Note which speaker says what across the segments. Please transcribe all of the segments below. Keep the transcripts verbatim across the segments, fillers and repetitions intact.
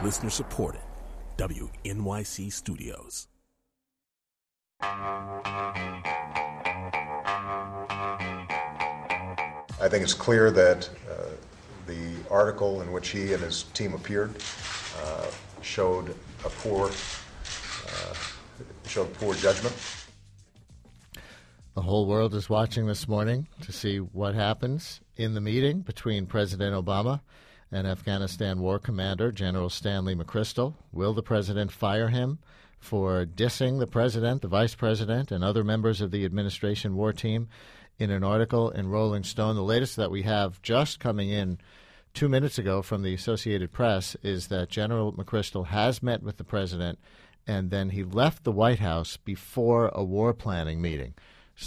Speaker 1: Listener supported. W N Y C Studios.
Speaker 2: I think it's clear that uh, the article in which he and his team appeared uh, showed a poor, uh, showed poor judgment.
Speaker 3: The whole world is watching this morning to see what happens in the meeting between President Obama and Afghanistan War Commander General Stanley McChrystal. Will the president fire him for dissing the president, the vice president, and other members of the administration war team in an article in Rolling Stone? The latest that we have just coming in two minutes ago from the Associated Press is that General McChrystal has met with the president, and then he left the White House before a war planning meeting.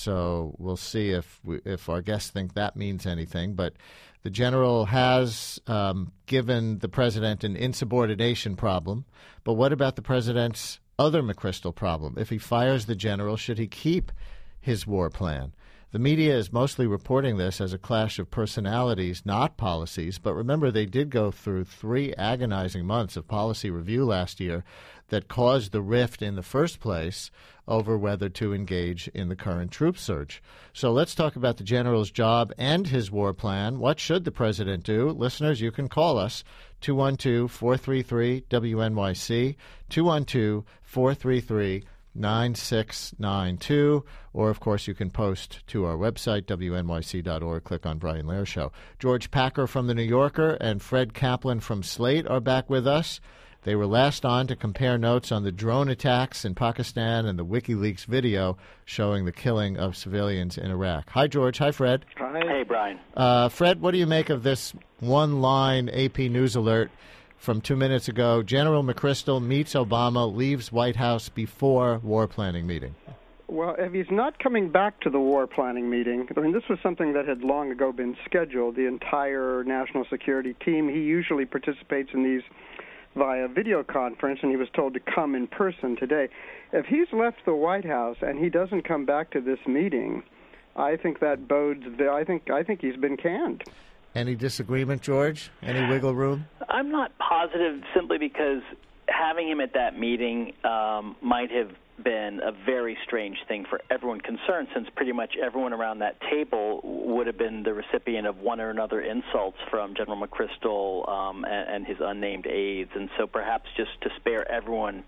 Speaker 3: So we'll see if we, if our guests think that means anything. But the general has um, given the president an insubordination problem. But what about the president's other McChrystal problem? If he fires the general, should he keep his war plan? The media is mostly reporting this as a clash of personalities, not policies. But remember, they did go through three agonizing months of policy review last year that caused the rift in the first place over whether to engage in the current troop surge. So let's talk about the general's job and his war plan. What should the president do? Listeners, you can call us, two one two, four three three, W N Y C, two one two, four three three, nine six nine two, or, of course, you can post to our website, W N Y C dot org. Click on Brian Lehrer Show. George Packer from The New Yorker and Fred Kaplan from Slate are back with us. They were last on to compare notes on the drone attacks in Pakistan and the WikiLeaks video showing the killing of civilians in Iraq. Hi, George. Hi, Fred.
Speaker 4: Hi. Hey, Brian.
Speaker 3: Uh, Fred, what do you make of this one-line A P News alert from two minutes ago? General McChrystal meets Obama, leaves White House before war planning meeting.
Speaker 5: Well, if he's not coming back to the war planning meeting, I mean, this was something that had long ago been scheduled. The entire national security team, he usually participates in these via video conference, and he was told to come in person today. If he's left the White House and he doesn't come back to this meeting, I think that bodes. I think I think he's been canned.
Speaker 3: Any disagreement, George? Any wiggle room?
Speaker 4: I'm not positive, simply because having him at that meeting um, might have been a very strange thing for everyone concerned, since pretty much everyone around that table would have been the recipient of one or another insults from General McChrystal um, and, and his unnamed aides. And so perhaps just to spare everyone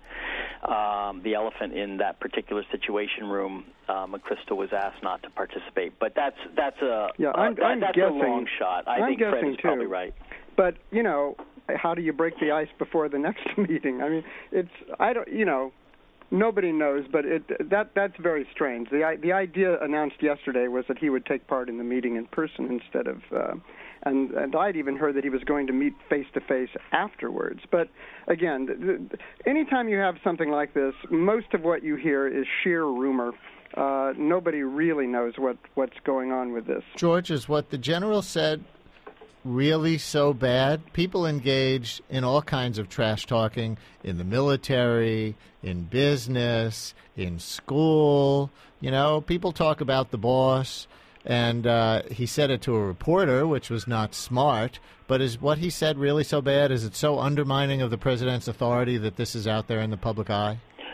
Speaker 4: um, the elephant in that particular situation room, uh, McChrystal was asked not to participate. But that's that's a,
Speaker 5: yeah, I'm,
Speaker 4: uh,
Speaker 5: I'm
Speaker 4: that's
Speaker 5: guessing,
Speaker 4: a long shot. I
Speaker 5: I'm
Speaker 4: think
Speaker 5: guessing
Speaker 4: Fred is
Speaker 5: too.
Speaker 4: probably right.
Speaker 5: But, you know, how do you break the ice before the next meeting? I mean, it's, I don't, you know, nobody knows, but it, that that's very strange. The the idea announced yesterday was that he would take part in the meeting in person instead of, uh, and and I'd even heard that he was going to meet face to face afterwards. But again, th- th- anytime you have something like this, most of what you hear is sheer rumor. Uh, nobody really knows what, what's going on with this.
Speaker 3: George, is what the general said really so bad? People engaged in all kinds of trash talking in the military, in business, in school. You know, people talk about the boss, and uh, he said it to a reporter, which was not smart. But is what he said really so bad? Is it so undermining of the president's authority that this is out there in the public eye?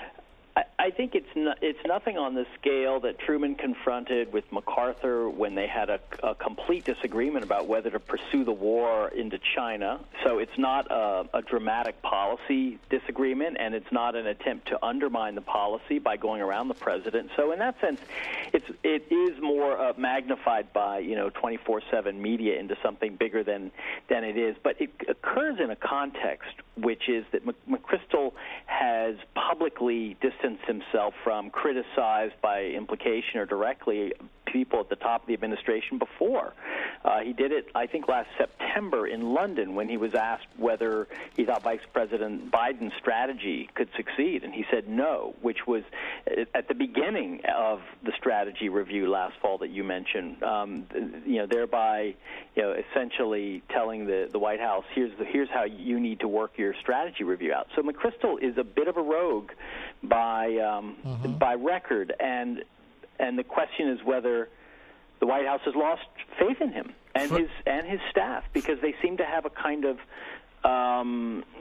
Speaker 4: I think it's no, it's nothing on the scale that Truman confronted with MacArthur when they had a, a complete disagreement about whether to pursue the war into China. So it's not a, a dramatic policy disagreement, and it's not an attempt to undermine the policy by going around the president. So in that sense, it's it is more uh, magnified by you know twenty-four seven media into something bigger than than it is. But it occurs in a context which is that McChrystal has publicly distanced himself from, criticized by implication or directly, people at the top of the administration before. Uh, he did it, I think, last September in London when he was asked whether he thought Vice President Biden's strategy could succeed, and he said no, which was at the beginning of the strategy review last fall that you mentioned. Um, you know, thereby, you know, essentially telling the, the White House, here's the, here's how you need to work your strategy review out. So McChrystal is a bit of a rogue by um, mm-hmm. by record, and and the question is whether the White House has lost faith in him and his and his staff, because they seem to have a kind of um,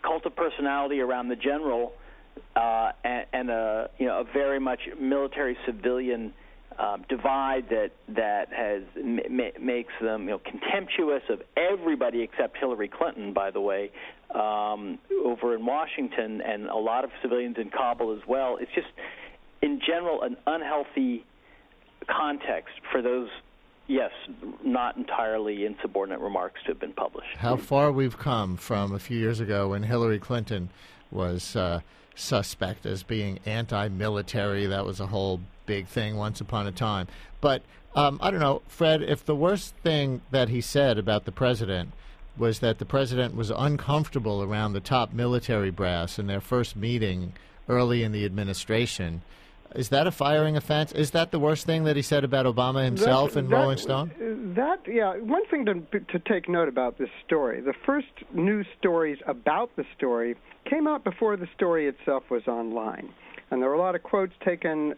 Speaker 4: cult of personality around the general uh, and, and a you know a very much military civilian uh, divide that that has ma- makes them you know contemptuous of everybody except Hillary Clinton, by the way, um, over in Washington, and a lot of civilians in Kabul as well. It's just in general an unhealthy context for those. Yes, not entirely insubordinate remarks to have been published.
Speaker 3: How far we've come from a few years ago when Hillary Clinton was uh, suspect as being anti-military. That was a whole big thing once upon a time. But um, I don't know, Fred, if the worst thing that he said about the president was that the president was uncomfortable around the top military brass in their first meeting early in the administration, is that a firing offense? Is that the worst thing that he said about Obama himself
Speaker 5: that,
Speaker 3: in
Speaker 5: that,
Speaker 3: Rolling Stone?
Speaker 5: That, yeah, one thing to, to take note about this story, the first news stories about the story came out before the story itself was online. And there were a lot of quotes taken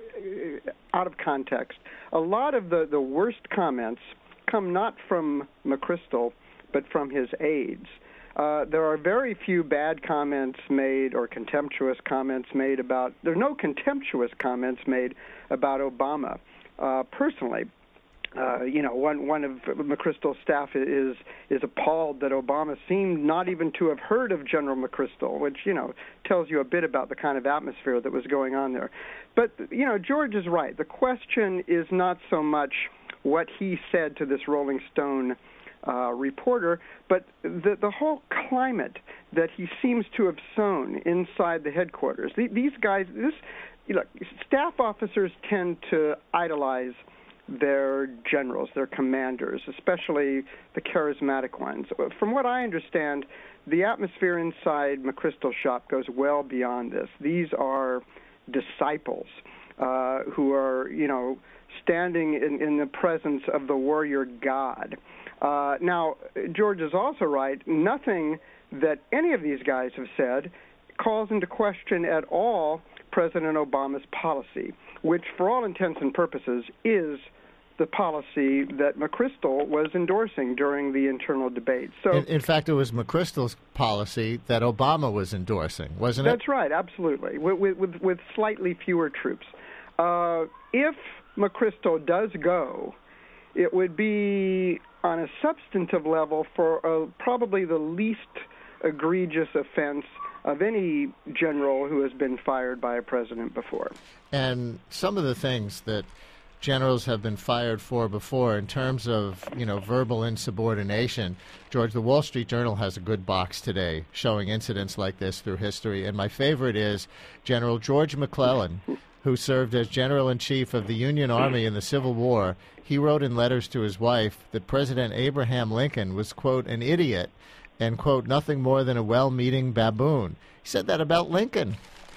Speaker 5: out of context. A lot of the, the worst comments come not from McChrystal, but from his aides. Uh, there are very few bad comments made or contemptuous comments made about, there are no contemptuous comments made about Obama. Uh, personally, uh, you know, one, one of McChrystal's staff is is appalled that Obama seemed not even to have heard of General McChrystal, which, you know, tells you a bit about the kind of atmosphere that was going on there. But, you know, George is right. The question is not so much what he said to this Rolling Stone Uh, reporter, but the the whole climate that he seems to have sown inside the headquarters. The, these guys, this, you know, staff officers tend to idolize their generals, their commanders, especially the charismatic ones. From what I understand, the atmosphere inside McChrystal's shop goes well beyond this. These are disciples uh, who are, you know, standing in, in the presence of the warrior God. Uh, now, George is also right. Nothing that any of these guys have said calls into question at all President Obama's policy, which, for all intents and purposes, is the policy that McChrystal was endorsing during the internal debate. So,
Speaker 3: in, in fact, it was McChrystal's policy that Obama was endorsing, wasn't it?
Speaker 5: That's right, absolutely, with, with, with slightly fewer troops. Uh, if McChrystal does go, it would be on a substantive level for uh, probably the least egregious offense of any general who has been fired by a president before.
Speaker 3: And some of the things that generals have been fired for before in terms of, you know, verbal insubordination, George, the Wall Street Journal has a good box today showing incidents like this through history. And my favorite is General George McClellan, who served as General-in-Chief of the Union Army in the Civil War. He wrote in letters to his wife that President Abraham Lincoln was, quote, an idiot and, quote, nothing more than a well-meaning baboon. He said that about Lincoln.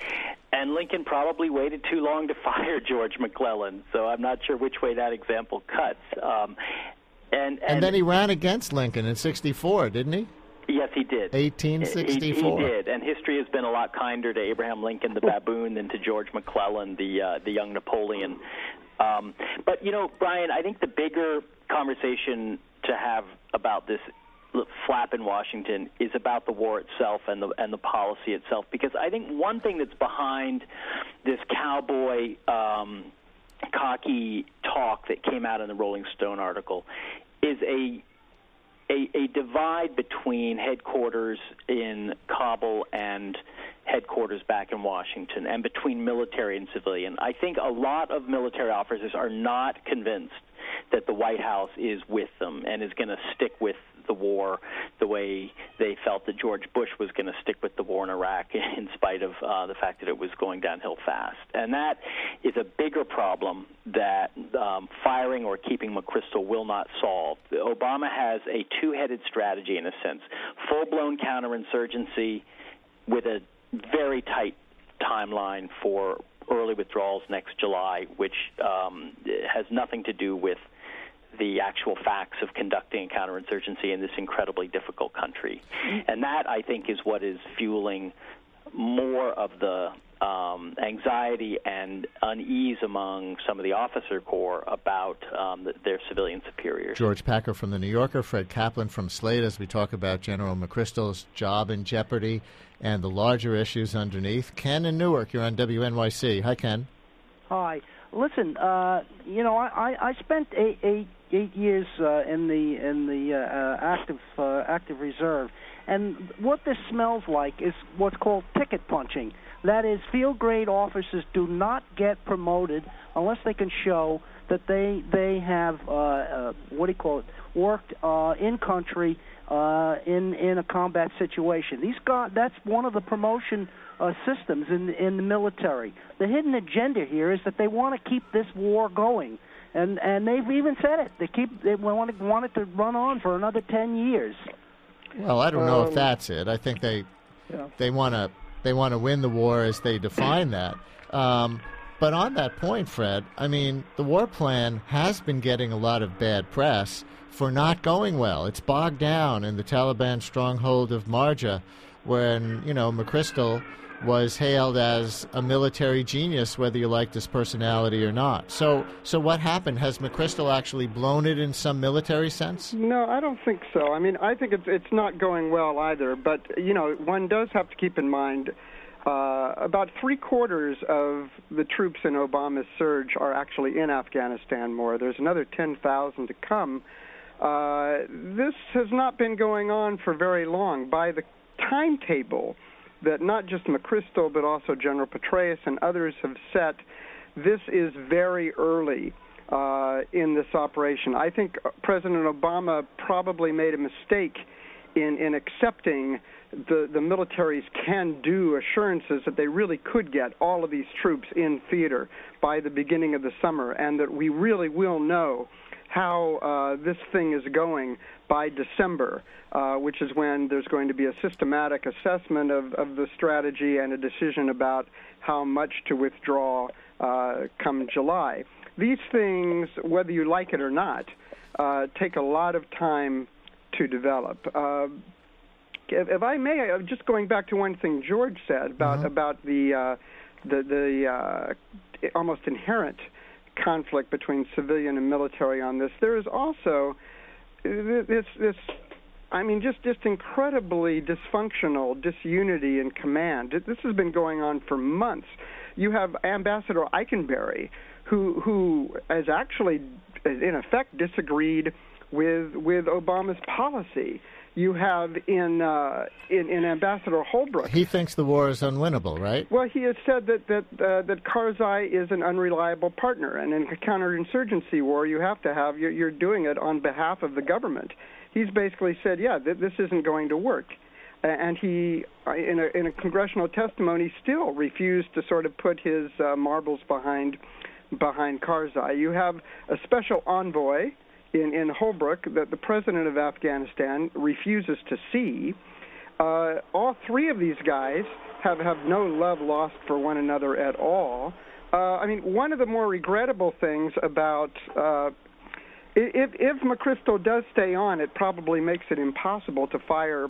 Speaker 4: And Lincoln probably waited too long to fire George McClellan, so I'm not sure which way that example cuts. Um, and, and,
Speaker 3: and then he ran against Lincoln in sixty-four, didn't he?
Speaker 4: Yes, he did.
Speaker 3: eighteen sixty-four.
Speaker 4: He, he did, and history has been a lot kinder to Abraham Lincoln, the baboon, than to George McClellan, the uh, the young Napoleon. Um, but, you know, Brian, I think the bigger conversation to have about this flap in Washington is about the war itself and the and the policy itself, because I think one thing that's behind this cowboy, um, cocky talk that came out in the Rolling Stone article is a A, a divide between headquarters in Kabul and headquarters back in Washington, and between military and civilian. I think a lot of military officers are not convinced that the White House is with them and is going to stick with the war the way they felt that George Bush was going to stick with the war in Iraq in spite of uh, the fact that it was going downhill fast. And that is a bigger problem that um, firing or keeping McChrystal will not solve. Obama has a two-headed strategy in a sense, full-blown counterinsurgency with a very tight timeline for early withdrawals next July, which um, has nothing to do with the actual facts of conducting a counterinsurgency in this incredibly difficult country. And that, I think, is what is fueling more of the um, anxiety and unease among some of the officer corps about um, the, their civilian superiors.
Speaker 3: George Packer from The New Yorker, Fred Kaplan from Slate, as we talk about General McChrystal's job in jeopardy and the larger issues underneath. Ken in Newark, you're on W N Y C. Hi, Ken.
Speaker 6: Hi. Listen, uh, you know, I, I spent eight, eight, eight years uh, in the in the uh, uh, active uh, active reserve, and what this smells like is what's called ticket punching. That is, field grade officers do not get promoted unless they can show that they they have uh, uh, what do you call it worked uh, in country uh, in in a combat situation. These guys, that's one of the promotion uh, systems in in the military. The hidden agenda here is that they want to keep this war going, and and they've even said it. They keep they want it, want it to run on for another ten years.
Speaker 3: Well, I don't know
Speaker 5: Um,
Speaker 3: if that's it. I think they
Speaker 5: Yeah.
Speaker 3: they want to they want to win the war as they define that. Um, but on that point, Fred, I mean, the war plan has been getting a lot of bad press for not going well. It's bogged down in the Taliban stronghold of Marja, when, you know, McChrystal was hailed as a military genius, whether you liked his personality or not. So, so what happened? Has McChrystal actually blown it in some military sense?
Speaker 5: No, I don't think so. I mean, I think it's it's not going well either. But you know, one does have to keep in mind uh, about three quarters of the troops in Obama's surge are actually in Afghanistan. More, there's another ten thousand to come. Uh, this has not been going on for very long. By the timetable that not just McChrystal but also General Petraeus and others have set, this is very early uh, in this operation. I think President Obama probably made a mistake in, in accepting the, the military's can-do assurances that they really could get all of these troops in theater by the beginning of the summer, and that we really will know how uh, this thing is going by December, uh, which is when there's going to be a systematic assessment of, of the strategy and a decision about how much to withdraw uh, come July. These things, whether you like it or not, uh, take a lot of time to develop. Uh, if, if I may, uh, just going back to one thing George said about mm-hmm. about the uh, the, the uh, almost inherent conflict between civilian and military on this. There is also this, this I mean, just, just incredibly dysfunctional disunity in command. This has been going on for months. You have Ambassador Eikenberry, who who has actually, in effect, disagreed with with Obama's policy. You have in, uh, in in Ambassador Holbrooke.
Speaker 3: He thinks the war is unwinnable, right?
Speaker 5: Well, he has said that that uh, that Karzai is an unreliable partner, and in a counterinsurgency war, you have to have you're, you're doing it on behalf of the government. He's basically said, yeah, th- this isn't going to work, and he, in a in a congressional testimony, still refused to sort of put his uh, marbles behind behind Karzai. You have a special envoy in, in Holbrooke that the president of Afghanistan refuses to see. Uh, all three of these guys have, have no love lost for one another at all. Uh, I mean, one of the more regrettable things about uh, if, if McChrystal does stay on, it probably makes it impossible to fire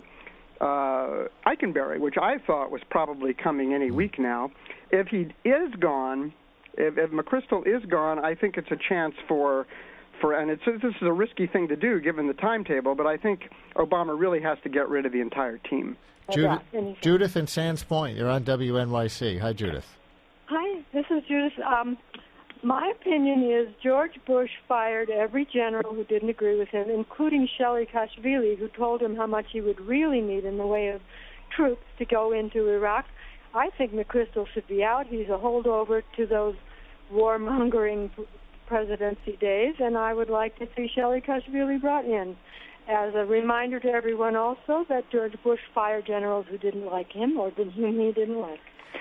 Speaker 5: uh, Eikenberry, which I thought was probably coming any week now. If he is gone, if, if McChrystal is gone, I think it's a chance for For, and it's, this is a risky thing to do given the timetable, but I think Obama really has to get rid of the entire team.
Speaker 3: Judith, Judith in Sands Point, you're on W N Y C. Hi, Judith.
Speaker 7: Hi, this is Judith. Um, my opinion is George Bush fired every general who didn't agree with him, including Saakashvili, who told him how much he would really need in the way of troops to go into Iraq. I think McChrystal should be out. He's a holdover to those warmongering presidency days, and I would like to see Saakashvili brought in. As a reminder to everyone also that George Bush fired generals who didn't like him or whom he didn't like.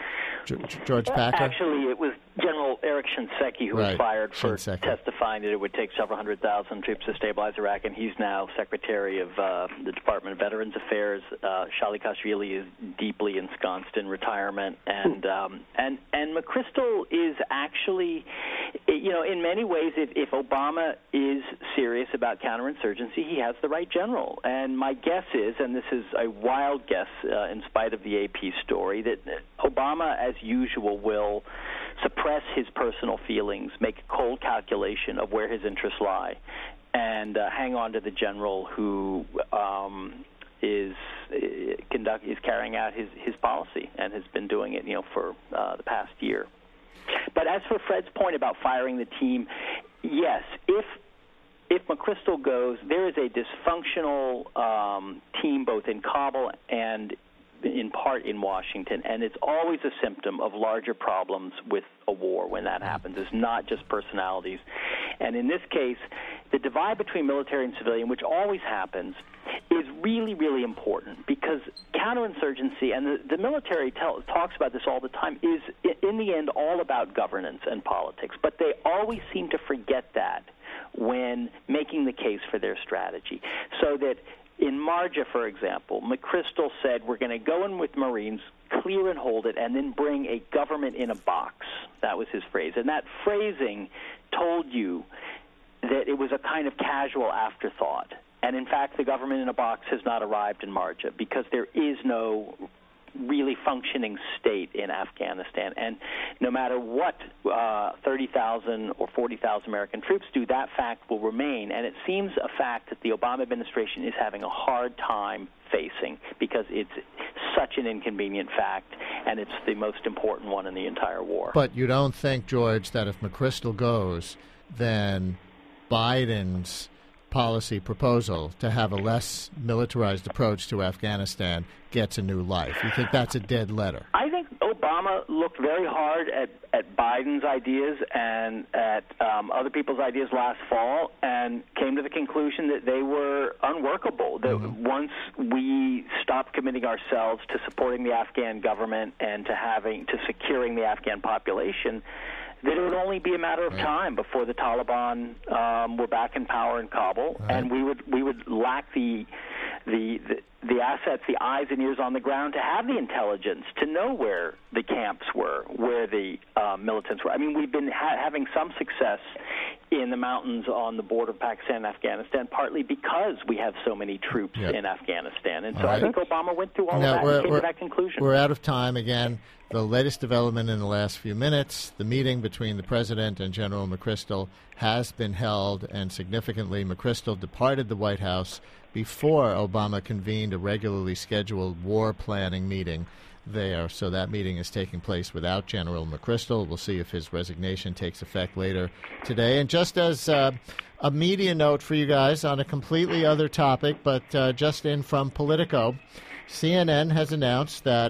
Speaker 3: George Packer?
Speaker 4: Actually, it was General Eric Shinseki who
Speaker 3: right.
Speaker 4: was fired for
Speaker 3: Shinseki.
Speaker 4: testifying that it would take several hundred thousand troops to stabilize Iraq, and he's now Secretary of uh, the Department of Veterans Affairs. Uh, Saakashvili is deeply ensconced in retirement, and um, and and McChrystal is actually, you know, in many ways, if, if Obama is serious about counterinsurgency, he has the right general. And my guess is, and this is a wild guess uh, in spite of the A P story, that Obama, as usual, will suppress his personal feelings, make a cold calculation of where his interests lie, and uh, hang on to the general who um, is uh, conduct is carrying out his, his policy and has been doing it, you know, for uh, the past year. But as for Fred's point about firing the team, yes, if if McChrystal goes, there is a dysfunctional um, team both in Kabul and in part in Washington, and it's always a symptom of larger problems with a war when that happens. It's not just personalities. And in this case, the divide between military and civilian, which always happens, is really, really important because counterinsurgency, and the, the military tell, talks about this all the time, is in the end all about governance and politics. But they always seem to forget that when making the case for their strategy. So that in Marja, for example, McChrystal said, we're going to go in with Marines, clear and hold it, and then bring a government in a box. That was his phrase. And that phrasing told you that it was a kind of casual afterthought. And, in fact, the government in a box has not arrived in Marja because there is no really functioning state in Afghanistan. And no matter what uh, thirty thousand or forty thousand American troops do, that fact will remain. And it seems a fact that the Obama administration is having a hard time facing because it's such an inconvenient fact, and it's the most important one in the entire war.
Speaker 3: But you don't think, George, that if McChrystal goes, then Biden's policy proposal to have a less militarized approach to Afghanistan gets a new life? You think that's a dead letter?
Speaker 4: I think Obama looked very hard at, at Biden's ideas and at um, other people's ideas last fall and came to the conclusion that they were unworkable, that mm-hmm. once we stopped committing ourselves to supporting the Afghan government and to having to securing the Afghan population, that it would only be a matter of right. time before the Taliban um, were back in power in Kabul, right. and we would we would lack the, the the the assets, the eyes and ears on the ground to have the intelligence to know where the camps were, where the uh, militants were. I mean, we've been ha- having some success in the mountains on the border of Pakistan and Afghanistan, partly because we have so many troops yep. in Afghanistan. And so right. I think Obama went through all now, of that and came to that conclusion.
Speaker 3: We're out of time again. The latest development in the last few minutes, the meeting between the President and General McChrystal has been held, and significantly, McChrystal departed the White House before Obama convened a regularly scheduled war planning meeting there. So that meeting is taking place without General McChrystal. We'll see if his resignation takes effect later today. And just as uh, a media note for you guys on a completely other topic, but uh, just in from Politico, C N N has announced that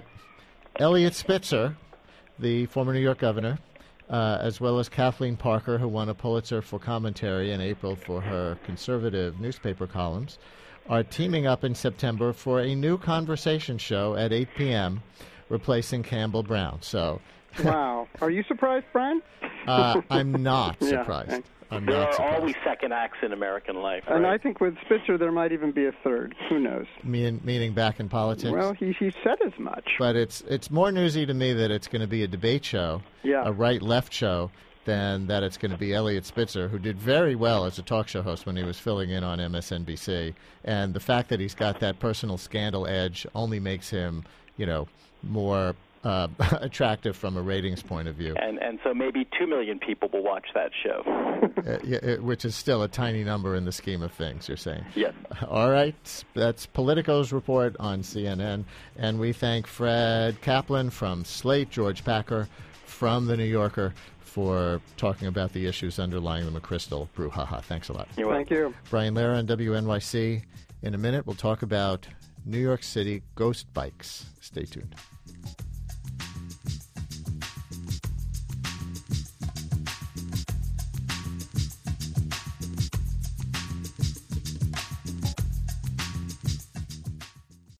Speaker 3: Eliot Spitzer, the former New York governor, uh, as well as Kathleen Parker, who won a Pulitzer for commentary in April for her conservative newspaper columns, are teaming up in September for a new conversation show at eight p.m., replacing Campbell Brown. So,
Speaker 5: wow. Are you surprised, Brian?
Speaker 3: uh, I'm not surprised.
Speaker 5: Yeah,
Speaker 3: I'm
Speaker 4: there
Speaker 3: not
Speaker 4: are
Speaker 3: surprised.
Speaker 4: always second acts in American life, right?
Speaker 5: And I think with Spitzer there might even be a third. Who knows?
Speaker 3: Mean, meaning back in politics?
Speaker 5: Well, he, he said as much.
Speaker 3: But it's it's more newsy to me that it's going to be a debate show,
Speaker 5: yeah.
Speaker 3: a right-left show, than that it's going to be Eliot Spitzer, who did very well as a talk show host when he was filling in on M S N B C. And the fact that he's got that personal scandal edge only makes him, you know, more uh, attractive from a ratings point of view.
Speaker 4: And and so maybe two million people will watch that show.
Speaker 3: uh, yeah, it, which is still a tiny number in the scheme of things, you're saying.
Speaker 4: Yes.
Speaker 3: All right. That's Politico's report on C N N. And we thank Fred Kaplan from Slate, George Packer from The New Yorker, for talking about the issues underlying the McChrystal brouhaha. Thanks a lot.
Speaker 5: You're Thank you.
Speaker 3: Brian Lehrer on W N Y C. In a minute, we'll talk about New York City ghost bikes. Stay tuned.